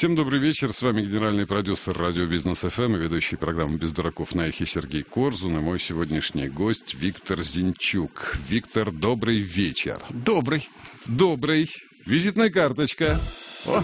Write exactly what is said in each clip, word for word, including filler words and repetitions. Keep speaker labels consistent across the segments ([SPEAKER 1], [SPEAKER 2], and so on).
[SPEAKER 1] Всем добрый вечер. С вами генеральный продюсер радио Бизнес эф эм и ведущий программы «Без дураков» на эхе Сергей Корзун. И мой сегодняшний гость Виктор Зинчук. Виктор, добрый вечер.
[SPEAKER 2] Добрый.
[SPEAKER 1] Добрый. Визитная карточка.
[SPEAKER 2] О.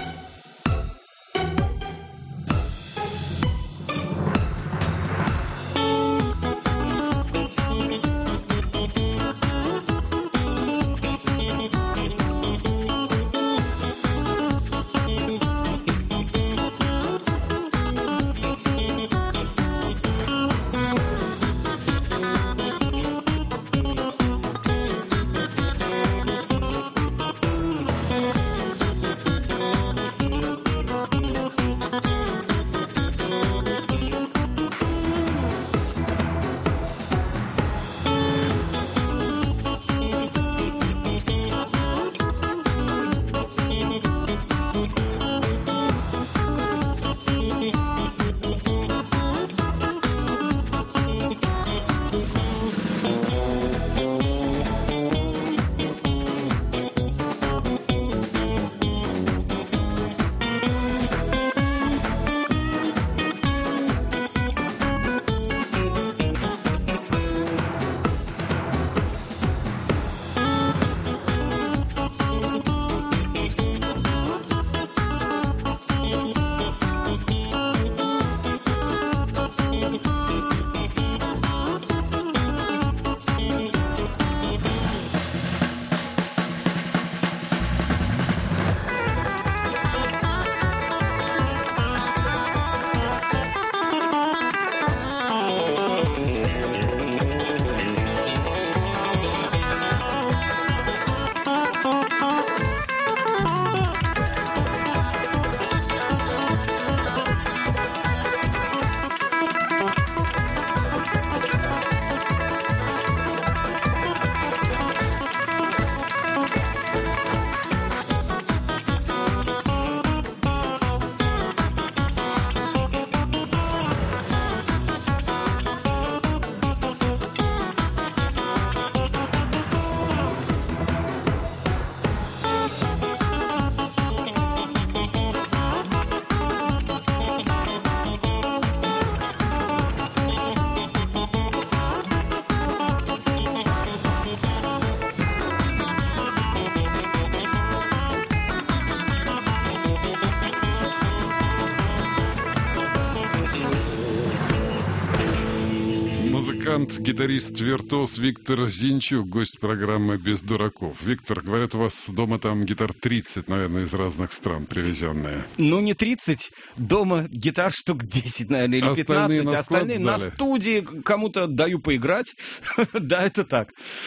[SPEAKER 1] Музыкант, гитарист, виртуоз Виктор Зинчук, гость программы «Без дураков». Виктор, говорят, у вас дома там гитар тридцать, наверное, из разных стран привезенные.
[SPEAKER 2] Ну, не тридцать. Дома гитар штук десять, наверное, или
[SPEAKER 1] Остальные
[SPEAKER 2] пятнадцать.
[SPEAKER 1] на
[SPEAKER 2] Остальные на
[SPEAKER 1] сдали.
[SPEAKER 2] студии кому-то даю поиграть. Да, это так.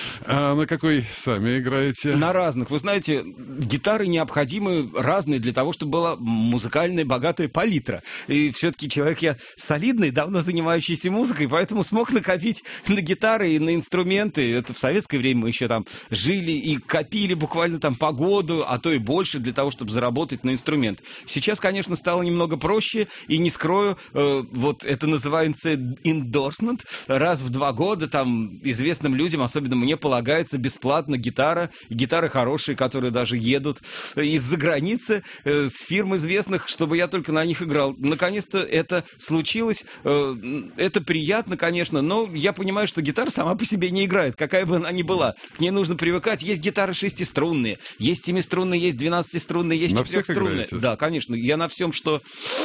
[SPEAKER 1] А на какой сами играете?
[SPEAKER 2] На разных. Вы знаете, гитары необходимы разные для того, чтобы была музыкальная богатая палитра. И все-таки человек я солидный, давно занимающийся музыкой, поэтому смог накопить на гитары и на инструменты. Это в советское время мы еще там жили и копили буквально там по году, а то и больше для того, чтобы заработать на инструмент. Сейчас, конечно, стало немного проще, и не скрою, э, вот это называется endorsement. Раз в два года там известным людям, особенно мне, полагается бесплатно гитара. Гитары хорошие, которые даже едут из-за границы э, с фирм известных, чтобы я только на них играл. Наконец-то это случилось. Э, это приятно, конечно, но я понимаю, что гитара сама по себе не играет, какая бы она ни была. К ней нужно привыкать. Есть гитары шестиструнные, есть семиструнные, есть двенадцатиструнные, есть четырехструнные. Да, конечно. Я на всем, что...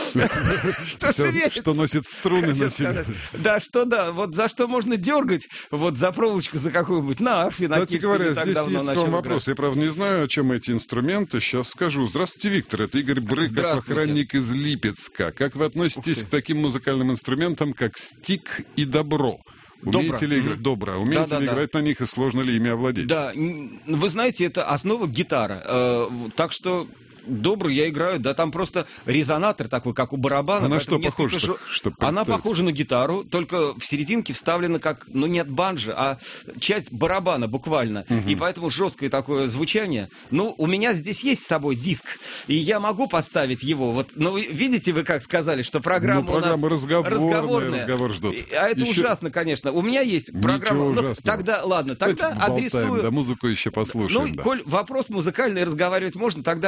[SPEAKER 1] Что носит струны на себе.
[SPEAKER 2] Да, что да. Вот за что можно дергать, вот за проволочку, за какую-нибудь, на арфе, на
[SPEAKER 1] кстати говоря, здесь есть к вам вопрос. Я, правда, не знаю, о чем эти инструменты. Сейчас скажу. Здравствуйте, Виктор. Это Игорь Брыков, охранник из Липецка. Как вы относитесь к таким музыкальным инструментам, как стик и добро? Умеете ли играть? Добро. Умеете ли играть на них и сложно ли ими овладеть?
[SPEAKER 2] Да, вы знаете, это основа гитара. Так что... Добрый я играю, да, там просто резонатор такой, как у барабана.
[SPEAKER 1] А на что похоже?
[SPEAKER 2] Ж...
[SPEAKER 1] Что
[SPEAKER 2] Она похожа на гитару, только в серединке вставлена как, ну, нет банджо, а часть барабана буквально. Угу. И поэтому жесткое такое звучание. Ну, у меня здесь есть с собой диск, и я могу поставить его. Вот, ну, видите вы, как сказали, что программа,
[SPEAKER 1] ну, программа
[SPEAKER 2] у нас
[SPEAKER 1] разговорная,
[SPEAKER 2] разговорная.
[SPEAKER 1] Разговор ждут.
[SPEAKER 2] А это еще... ужасно, конечно. У меня есть программа. Ну, тогда, ладно, тогда
[SPEAKER 1] Давайте
[SPEAKER 2] адресую.
[SPEAKER 1] Болтаем, да, музыку еще послушаем.
[SPEAKER 2] Ну,
[SPEAKER 1] да.
[SPEAKER 2] коль вопрос музыкальный разговаривать можно, тогда адресую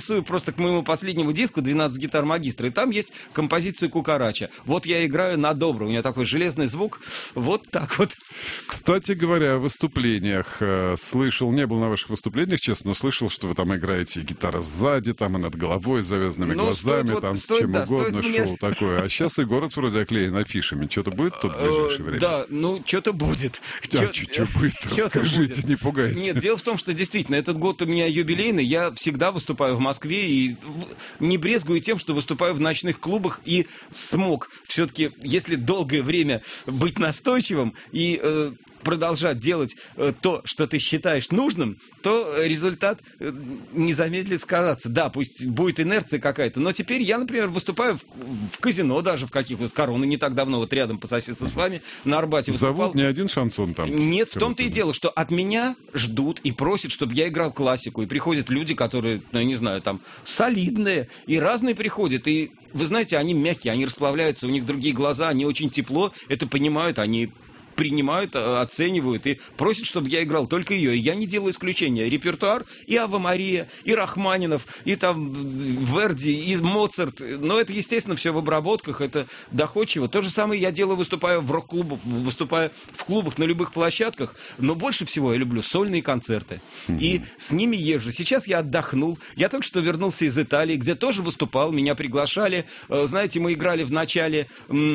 [SPEAKER 2] рисую просто к моему последнему диску «двенадцать гитар магистра», и там есть композиция «Кукарача». Вот я играю на добрый, у меня такой железный звук, вот так вот.
[SPEAKER 1] Кстати говоря, о выступлениях. Слышал, не был на ваших выступлениях, честно, но слышал, что вы там играете и гитара сзади, там и над головой, с завязанными ну, глазами, стоит, там вот, с стоит, чем да, угодно, шоу мне... такое. А сейчас и город вроде оклеен афишами. Что-то будет тут в ближайшее время?
[SPEAKER 2] Да, ну, что-то будет.
[SPEAKER 1] А что будет? Расскажите, не пугайте.
[SPEAKER 2] Нет, дело в том, что действительно, этот год у меня юбилейный, я всегда выступаю в Москве и не брезгую тем, что выступаю в ночных клубах и смог все-таки, если долгое время быть настойчивым и э, продолжать делать э, то, что ты считаешь нужным, то результат э, не замедлит сказаться. Да, пусть будет инерция какая-то, но теперь я, например, выступаю в, в казино даже, в каких-то «Короны» не так давно, вот рядом по соседству с вами, на Арбате выступал.
[SPEAKER 1] Зовут не один шансон там?
[SPEAKER 2] Нет, в том-то и дело, что от меня ждут и просят, чтобы я играл классику, и приходят люди, которые, ну, я не знаю, там, солидные, и разные приходят, и вы знаете, они мягкие, они расплавляются, у них другие глаза, они очень тепло это понимают, они принимают, оценивают и просят, чтобы я играл только ее. И я не делаю исключения. Репертуар и Ава Мария, и Рахманинов, и там Верди, и Моцарт. Но это, естественно, все в обработках, это доходчиво. То же самое я делаю, выступая в рок-клубах, выступая в клубах на любых площадках. Но больше всего я люблю сольные концерты. Mm-hmm. И с ними езжу. Сейчас я отдохнул. Я только что вернулся из Италии, где тоже выступал. Меня приглашали. Знаете, мы играли в начале...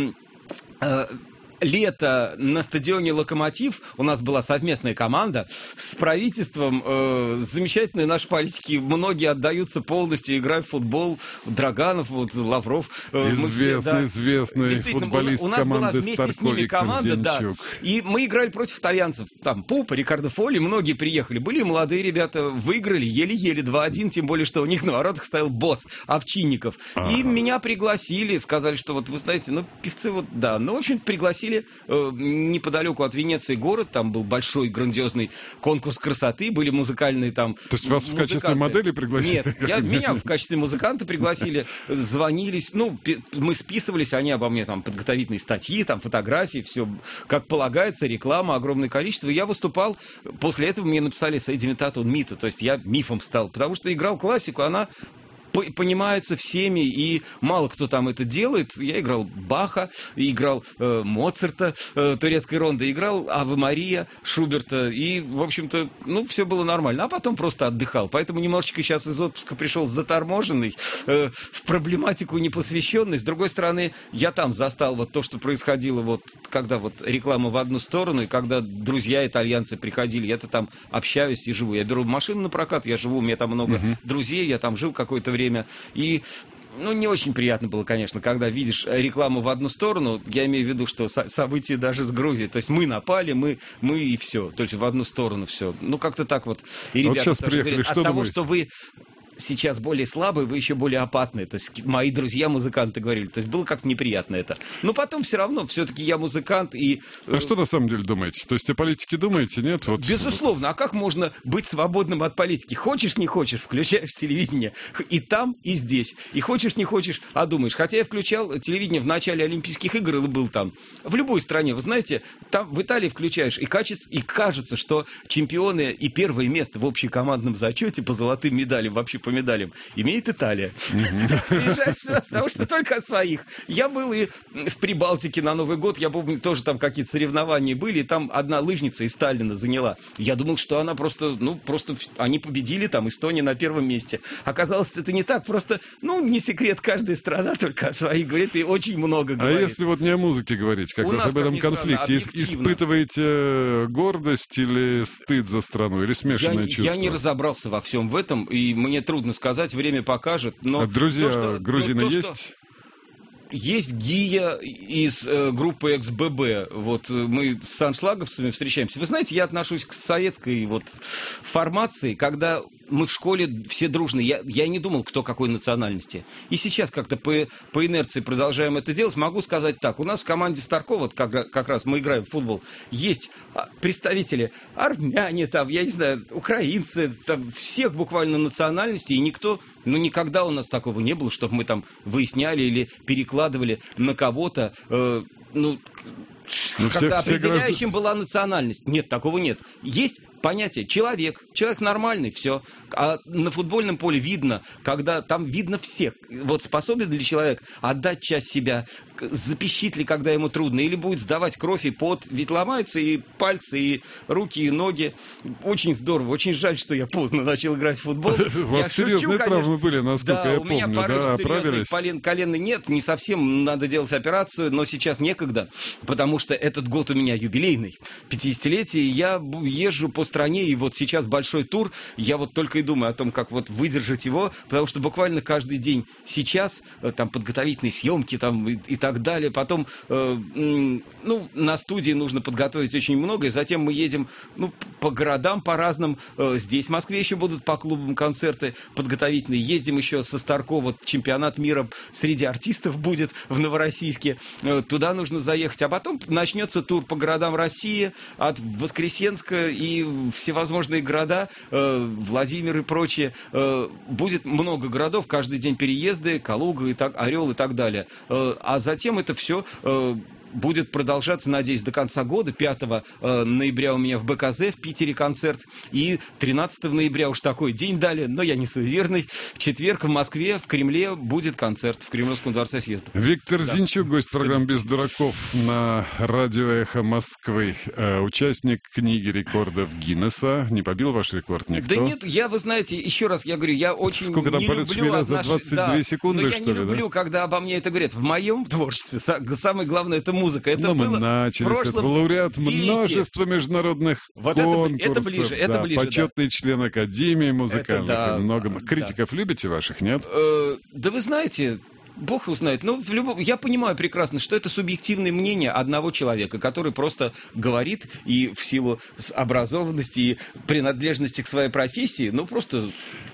[SPEAKER 2] лето на стадионе «Локомотив», у нас была совместная команда с правительством, э, замечательные наши политики, многие отдаются полностью, играют в футбол, Драганов, вот, Лавров.
[SPEAKER 1] Э, известный, все, да, известный футболист
[SPEAKER 2] у, у нас
[SPEAKER 1] команды
[SPEAKER 2] была вместе с ними команда, да, и мы играли против итальянцев, там, Пупа, Рикардо Фоли, многие приехали, были молодые ребята, выиграли еле-еле два-один, тем более, что у них на воротах стоял босс Овчинников, ага. И меня пригласили, сказали, что вот, вы знаете, ну, певцы вот, да, ну, в общем, пригласили э, неподалеку от Венеции город, там был большой грандиозный конкурс красоты, были музыкальные там...
[SPEAKER 1] То есть вас музыканты. В качестве модели пригласили?
[SPEAKER 2] Нет, я, меня в качестве музыканта пригласили, звонились, ну, мы списывались, они обо мне там подготовительные статьи, там фотографии, все как полагается, реклама, огромное количество. Я выступал, после этого мне написали «Sei diventato un mito», то есть я мифом стал, потому что играл классику, она... понимается всеми, и мало кто там это делает. Я играл Баха, играл э, Моцарта, э, турецкой ронды, играл Аве Мария, Шуберта, и, в общем-то, ну, все было нормально. А потом просто отдыхал. Поэтому немножечко сейчас из отпуска пришел заторможенный, э, в проблематику непосвященный. С другой стороны, я там застал вот то, что происходило, вот, когда вот реклама в одну сторону, и когда друзья итальянцы приходили, я-то там общаюсь и живу. Я беру машину на прокат, я живу, у меня там много uh-huh. друзей, я там жил какое-то время. И, ну, не очень приятно было, конечно, когда видишь рекламу в одну сторону, я имею в виду, что со- события даже с Грузией, то есть мы напали, мы, мы и все, то есть в одну сторону все. Ну, как-то так вот. И ребята
[SPEAKER 1] вот сейчас
[SPEAKER 2] тоже
[SPEAKER 1] приехали,
[SPEAKER 2] говорят,
[SPEAKER 1] что
[SPEAKER 2] от того,
[SPEAKER 1] думаете?
[SPEAKER 2] что вы... сейчас более слабые, вы еще более опасные. То есть мои друзья-музыканты говорили. То есть было как-то неприятно это. Но потом все равно, все-таки я музыкант и...
[SPEAKER 1] А что на самом деле думаете? То есть о политике думаете, нет? Вот...
[SPEAKER 2] Безусловно. А как можно быть свободным от политики? Хочешь, не хочешь, включаешь телевидение. И там, и здесь. И хочешь, не хочешь, а думаешь. Хотя я включал телевидение в начале Олимпийских игр и был там. В любой стране. Вы знаете, там в Италии включаешь, и, качество, и кажется, что чемпионы и первое место в общекомандном зачете по золотым медалям, вообще по медалям, имеет Италия. Приезжаешь сюда, потому что только от своих. Я был и в Прибалтике на Новый год, я помню, тоже там какие-то соревнования были, и там одна лыжница из Сталина заняла. Я думал, что она просто, ну, просто они победили, там, Эстония на первом месте. Оказалось, это не так, просто, ну, не секрет, каждая страна только о своих говорит, и очень много говорит.
[SPEAKER 1] А если вот не о музыке говорить, как раз об этом конфликте, испытываете гордость или стыд за страну, или смешанное чувство?
[SPEAKER 2] Я не разобрался во всем в этом, и мне трудно сказать, время покажет. Но
[SPEAKER 1] а друзья,
[SPEAKER 2] то, что,
[SPEAKER 1] грузины
[SPEAKER 2] то,
[SPEAKER 1] есть?
[SPEAKER 2] Что... Есть Гия из э, группы икс бэ бэ. Вот мы с аншлаговцами встречаемся. Вы знаете, я отношусь к советской вот формации, когда мы в школе все дружные. Я, я не думал, кто какой национальности. И сейчас как-то по, по инерции продолжаем это делать. Могу сказать так. У нас в команде Старкова, как, как раз мы играем в футбол, есть представители армяне, там, я не знаю, украинцы, там, всех буквально национальностей. И никто, ну, никогда у нас такого не было, чтобы мы там выясняли или перекладывали на кого-то, э, ну...
[SPEAKER 1] Ну,
[SPEAKER 2] когда
[SPEAKER 1] все,
[SPEAKER 2] определяющим
[SPEAKER 1] все граждан...
[SPEAKER 2] была национальность. Нет, такого нет. Есть понятие человек. Человек нормальный, все. А на футбольном поле видно, когда там видно всех. Вот способен ли человек отдать часть себя, запищит ли, когда ему трудно, или будет сдавать кровь и пот. Ведь ломаются и пальцы, и руки, и ноги. Очень здорово. Очень жаль, что я поздно начал играть в футбол.
[SPEAKER 1] У вас серьезные травмы были, насколько я помню.
[SPEAKER 2] Да, у меня порыв серьезный, коленный нет, не совсем надо делать операцию, но сейчас некогда, потому что этот год у меня юбилейный, пятидесятилетие, я езжу по стране, и вот сейчас большой тур, я вот только и думаю о том, как вот выдержать его, потому что буквально каждый день сейчас, там, подготовительные съемки, там, и, и так далее, потом, э, ну, на студии нужно подготовить очень много, и затем мы едем, ну, по городам, по разным, э, здесь в Москве еще будут по клубам концерты подготовительные, ездим еще со Старко, вот чемпионат мира среди артистов будет в Новороссийске, э, туда нужно заехать, а потом начнется тур по городам России, от Воскресенска и всевозможные города, э, Владимир и прочее, э, будет много городов, каждый день переезды, Калуга, и так, Орел и так далее, э, а затем это все... Э, будет продолжаться, надеюсь, до конца года. пятого ноября у меня в БКЗ в Питере концерт. И тринадцатого ноября уж такой день дали, но я не суеверный. В четверг в Москве, в Кремле будет концерт в Кремлевском дворце съезда.
[SPEAKER 1] Виктор
[SPEAKER 2] да.
[SPEAKER 1] Зинчук, гость программы «Без дураков» на радио «Эхо Москвы». Э, участник книги рекордов Гиннесса. Не побил ваш рекорд никто?
[SPEAKER 2] Да нет, я, вы знаете, еще раз я говорю, я очень
[SPEAKER 1] Сколько там
[SPEAKER 2] не
[SPEAKER 1] полет
[SPEAKER 2] люблю...
[SPEAKER 1] шмеля за двадцать две
[SPEAKER 2] да,
[SPEAKER 1] секунды,
[SPEAKER 2] но
[SPEAKER 1] что
[SPEAKER 2] я
[SPEAKER 1] ли?
[SPEAKER 2] не люблю,
[SPEAKER 1] да?
[SPEAKER 2] когда обо мне это говорят. В моем творчестве самое главное — это музыка. Это
[SPEAKER 1] Но
[SPEAKER 2] было
[SPEAKER 1] мы начали
[SPEAKER 2] в
[SPEAKER 1] с этого. Лауреат
[SPEAKER 2] веке.
[SPEAKER 1] множества международных
[SPEAKER 2] вот
[SPEAKER 1] конкурсов.
[SPEAKER 2] Это, это ближе, это
[SPEAKER 1] да,
[SPEAKER 2] ближе,
[SPEAKER 1] почетный
[SPEAKER 2] да.
[SPEAKER 1] член Академии музыкальных.
[SPEAKER 2] Это, да,
[SPEAKER 1] много...
[SPEAKER 2] да.
[SPEAKER 1] Критиков любите ваших, нет?
[SPEAKER 2] Э, да вы знаете... Бог его знает. Но в любом... я понимаю прекрасно, что это субъективное мнение одного человека, который просто говорит и в силу образованности и принадлежности к своей профессии, ну, просто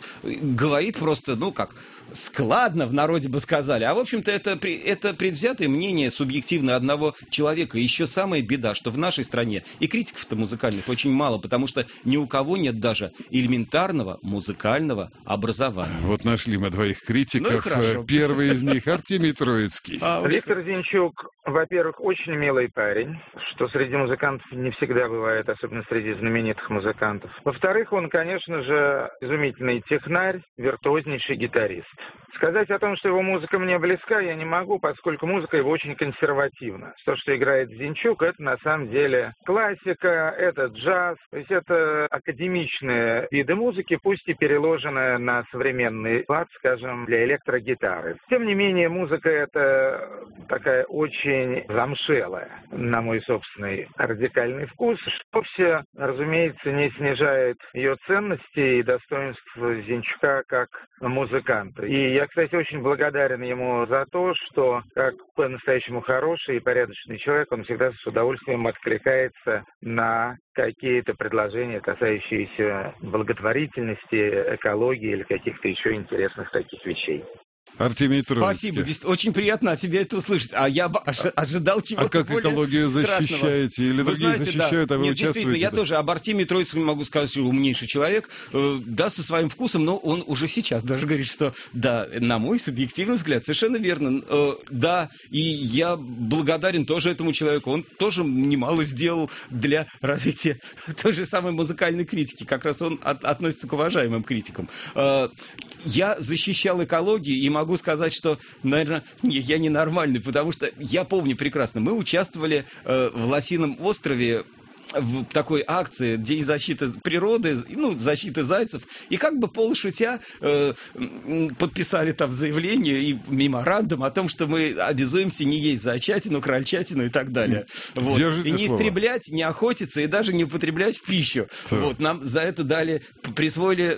[SPEAKER 2] говорит просто, ну, как, складно в народе бы сказали. А, в общем-то, это, это предвзятое мнение субъективное одного человека. И еще самая беда, что в нашей стране и критиков-то музыкальных очень мало, потому что ни у кого нет даже элементарного музыкального образования.
[SPEAKER 1] Вот нашли мы двоих критиков.
[SPEAKER 2] Ну и хорошо.
[SPEAKER 1] Первый из них Артемий Троицкий.
[SPEAKER 3] А, Виктор Зинчук, во-первых, очень милый парень, что среди музыкантов не всегда бывает, особенно среди знаменитых музыкантов. Во-вторых, он, конечно же, изумительный технарь, виртуознейший гитарист. Сказать о том, что его музыка мне близка, я не могу, поскольку музыка его очень консервативна. То, что играет Зинчук, это на самом деле классика, это джаз, то есть это академичные виды музыки, пусть и переложенные на современный лад, скажем, для электрогитары. Тем не менее, музыка это такая очень замшелая, на мой собственный радикальный вкус, что все, разумеется, не снижает ее ценности и достоинств Зинчука как музыканта. И я, кстати, очень благодарен ему за то, что, как по-настоящему хороший и порядочный человек, он всегда с удовольствием откликается на какие-то предложения, касающиеся благотворительности, экологии или каких-то еще интересных таких вещей.
[SPEAKER 1] Артемий Троицкий.
[SPEAKER 2] Спасибо, очень приятно о себе это услышать. А я ожидал чего-то
[SPEAKER 1] А как
[SPEAKER 2] более
[SPEAKER 1] экологию защищаете?
[SPEAKER 2] страшного.
[SPEAKER 1] Или
[SPEAKER 2] Вы
[SPEAKER 1] другие
[SPEAKER 2] знаете,
[SPEAKER 1] защищают,
[SPEAKER 2] да.
[SPEAKER 1] а вы
[SPEAKER 2] Нет,
[SPEAKER 1] участвуете?
[SPEAKER 2] действительно, я
[SPEAKER 1] да?
[SPEAKER 2] тоже об Артемии Троицком могу сказать, что умнейший человек, э, да, со своим вкусом, но он уже сейчас даже говорит, что, да, на мой субъективный взгляд, совершенно верно, э, да, и я благодарен тоже этому человеку, он тоже немало сделал для развития той же самой музыкальной критики, как раз он от, относится к уважаемым критикам. Э, я защищал экологию и могу сказать, что, наверное, не, я ненормальный, потому что я помню прекрасно, мы участвовали э, в Лосином острове в такой акции День защиты природы, ну, защиты зайцев, и как бы полушутя э, подписали там заявление и меморандум о том, что мы обязуемся не есть зайчатину, крольчатину и так далее. Вот. И не
[SPEAKER 1] слово.
[SPEAKER 2] истреблять, не охотиться и даже не употреблять в пищу. Вот. Нам за это дали, присвоили...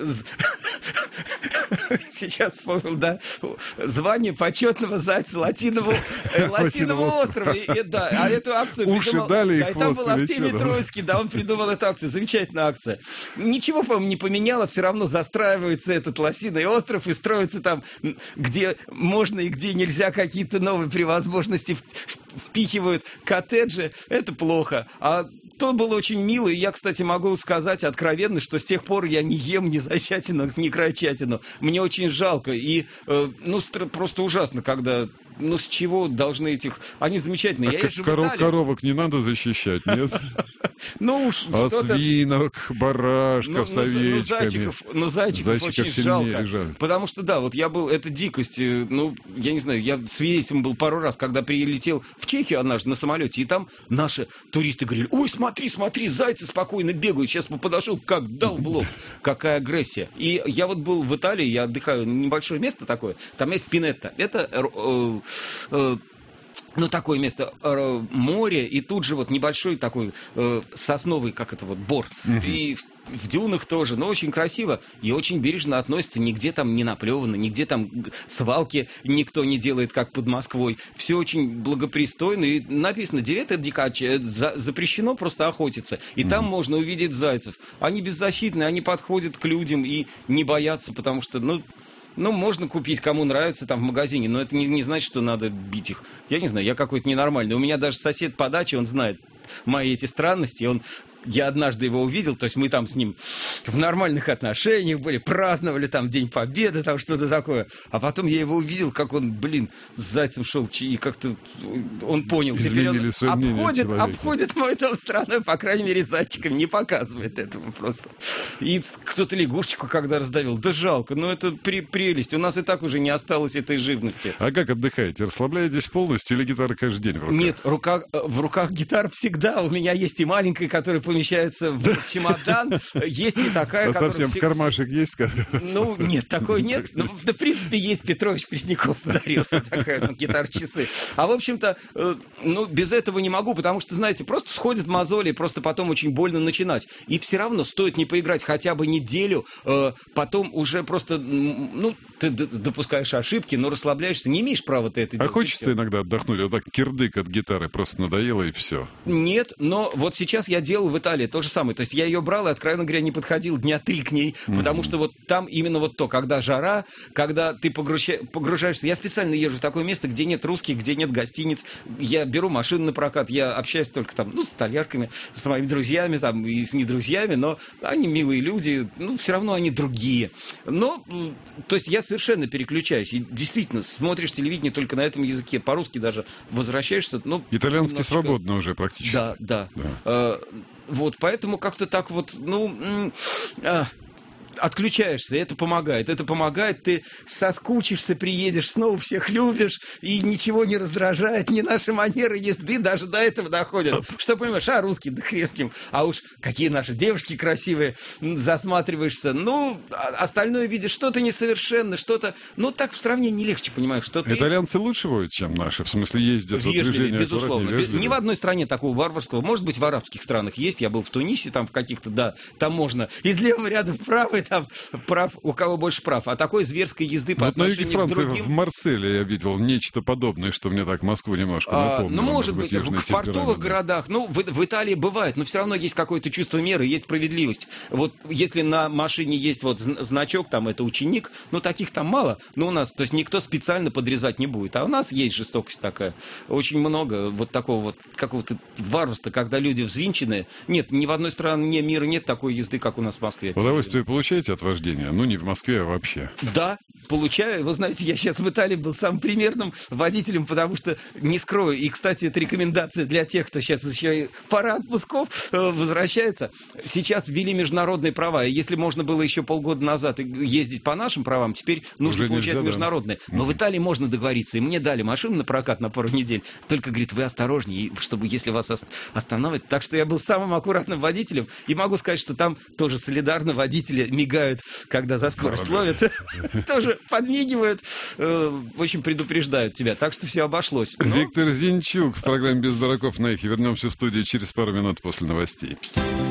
[SPEAKER 2] Сейчас вспомнил, да, звание почетного зайца Латинового, э, Лосиного острова. И, и, да, а эту акцию
[SPEAKER 1] Уши
[SPEAKER 2] придумал...
[SPEAKER 1] дали и
[SPEAKER 2] да, и там был Артемий
[SPEAKER 1] чудо.
[SPEAKER 2] Троицкий, да, он придумал эту акцию. Замечательная акция. Ничего, по-моему, не поменяло, все равно застраивается этот Лосиный остров и строится там, где можно и где нельзя, какие-то новые превозможности впихивают коттеджи. Это плохо. А то было очень мило, и я, кстати, могу сказать откровенно, что с тех пор я не ем ни зайчатину, ни крольчатину. Мне очень жалко, и, э, ну, просто ужасно, когда, ну, с чего должны этих... Они замечательные.
[SPEAKER 1] А
[SPEAKER 2] я
[SPEAKER 1] как
[SPEAKER 2] езжу в
[SPEAKER 1] коров,
[SPEAKER 2] Италию.
[SPEAKER 1] коровок не надо защищать, нет?
[SPEAKER 2] Ну уж
[SPEAKER 1] а
[SPEAKER 2] что-то...
[SPEAKER 1] свинок, барашков
[SPEAKER 2] ну,
[SPEAKER 1] с овечками.
[SPEAKER 2] Ну, зайчиков, ну, зайчиков,
[SPEAKER 1] зайчиков
[SPEAKER 2] очень жалко.
[SPEAKER 1] жаль.
[SPEAKER 2] Потому что, да, вот я был... Это дикость. Ну, я не знаю, я свидетелем был пару раз, когда прилетел в Чехию однажды на самолете, и там наши туристы говорили: ой, смотри, смотри, зайцы спокойно бегают. Сейчас бы подошел, как дал в лоб. Какая агрессия. И я вот был в Италии, я отдыхаю, небольшое место такое, там есть Пинетта. Это... Э, э, ну, такое место, э, море, и тут же вот небольшой такой э, сосновый, как это вот, бор. Uh-huh. И в, в дюнах тоже, но очень красиво и очень бережно относится, нигде там не наплевано, нигде там свалки никто не делает, как под Москвой. Все очень благопристойно, и написано: девета дикач, за, запрещено просто охотиться. И uh-huh. там можно увидеть зайцев. Они беззащитные, они подходят к людям и не боятся, потому что, ну... Ну, можно купить, кому нравится, там, в магазине, но это не, не значит, что надо бить их. Я не знаю, я какой-то ненормальный. У меня даже сосед по даче, он знает мои эти странности, он... Я однажды его увидел, то есть мы там с ним в нормальных отношениях были, праздновали там День Победы, там что-то такое. А потом я его увидел, как он, блин, с зайцем шел, и как-то он понял. Теперь он обходит, обходит мой дом страной, по крайней мере, зайчиком не показывает этого просто. И кто-то лягушечку когда раздавил, да жалко, но это при, прелесть. У нас и так уже не осталось этой живности.
[SPEAKER 1] А как отдыхаете? Расслабляетесь полностью или гитара каждый день в руках?
[SPEAKER 2] Нет, рука, в руках гитара всегда. У меня есть и маленькая, которая помещается в чемодан. Есть и такая,
[SPEAKER 1] а
[SPEAKER 2] которая...
[SPEAKER 1] совсем в кармашек есть?
[SPEAKER 2] Ну, нет, такой нет. Ну, в принципе, есть. Петрович Пресняков подарил такая ну, гитара-часы. А, в общем-то, э, ну, без этого не могу, потому что, знаете, просто сходят мозоли, просто потом очень больно начинать. И все равно стоит не поиграть хотя бы неделю, э, потом уже просто, ну, ты допускаешь ошибки, но расслабляешься, не имеешь права ты это
[SPEAKER 1] а
[SPEAKER 2] делать.
[SPEAKER 1] А хочется иногда отдохнуть? Вот так кирдык от гитары просто надоело, и все.
[SPEAKER 2] Нет, но вот сейчас я делал в Италии то же самое. То есть я ее брал и, откровенно говоря, не подходил дня три к ней, mm-hmm. потому что вот там именно вот то, когда жара, когда ты погружа... погружаешься. Я специально езжу в такое место, где нет русских, где нет гостиниц. Я беру машину на прокат, я общаюсь только там, ну, с итальяшками, с моими друзьями там и с недрузьями, но они милые люди, ну, все равно они другие. Но, то есть я совершенно переключаюсь. И действительно, смотришь телевидение только на этом языке, по-русски даже возвращаешься. Ну,
[SPEAKER 1] итальянский
[SPEAKER 2] немножечко...
[SPEAKER 1] свободно уже практически.
[SPEAKER 2] Да, да.
[SPEAKER 1] да.
[SPEAKER 2] А, вот, поэтому как-то так вот, ну... А... отключаешься, это помогает. Это помогает, ты соскучишься, приедешь, снова всех любишь, и ничего не раздражает, ни наши манеры езды даже до этого доходят. Что, понимаешь, а русский, да хрест с ним. А уж какие наши девушки красивые, засматриваешься. Ну, остальное видишь, что-то несовершенно, что-то... Ну, так в сравнении легче, понимаешь, что ты...
[SPEAKER 1] Итальянцы лучше водят, чем наши? В смысле, ездят...
[SPEAKER 2] Вежливее, безусловно. Вежливее. Ни в одной стране такого варварского. Может быть, в арабских странах есть. Я был в Тунисе, там в каких-то, да, там можно из левого ряда в правый, там прав, у кого больше прав. А такой зверской езды по
[SPEAKER 1] вот
[SPEAKER 2] отношению
[SPEAKER 1] на юге Франции,
[SPEAKER 2] к другим...
[SPEAKER 1] в Марселе я видел нечто подобное, что мне так Москву немножко напомнило.
[SPEAKER 2] А, ну, может быть, в портовых городах, ну, в, в Италии бывает, но все равно есть какое-то чувство меры, есть справедливость. Вот если на машине есть вот значок, там, это ученик, ну, таких там мало, но у нас, то есть никто специально подрезать не будет. А у нас есть жестокость такая. Очень много вот такого вот какого-то варварства, когда люди взвинчены. Нет, ни в одной стране мира нет такой езды, как у нас в Москве.
[SPEAKER 1] Удовольствие получаете от вождения? Ну, не в Москве, а вообще.
[SPEAKER 2] Да, получаю. Вы знаете, я сейчас в Италии был самым примерным водителем, потому что, не скрою, и, кстати, это рекомендация для тех, кто сейчас еще пора отпусков э, возвращается. Сейчас ввели международные права, и если можно было еще полгода назад ездить по нашим правам, теперь нужно уже получать нельзя, международные. Да. Но mm-hmm. в Италии можно договориться, и мне дали машину на прокат на пару недель. Только, говорит, вы осторожнее, чтобы, если вас останавливать. Так что я был самым аккуратным водителем, и могу сказать, что там тоже солидарно водители мигают, когда за скорость ловят, тоже подмигивают, в общем, предупреждают тебя. Так что все обошлось.
[SPEAKER 1] Виктор Зинчук в программе «Без дураков» на эхе. Вернемся в студию через пару минут после новостей.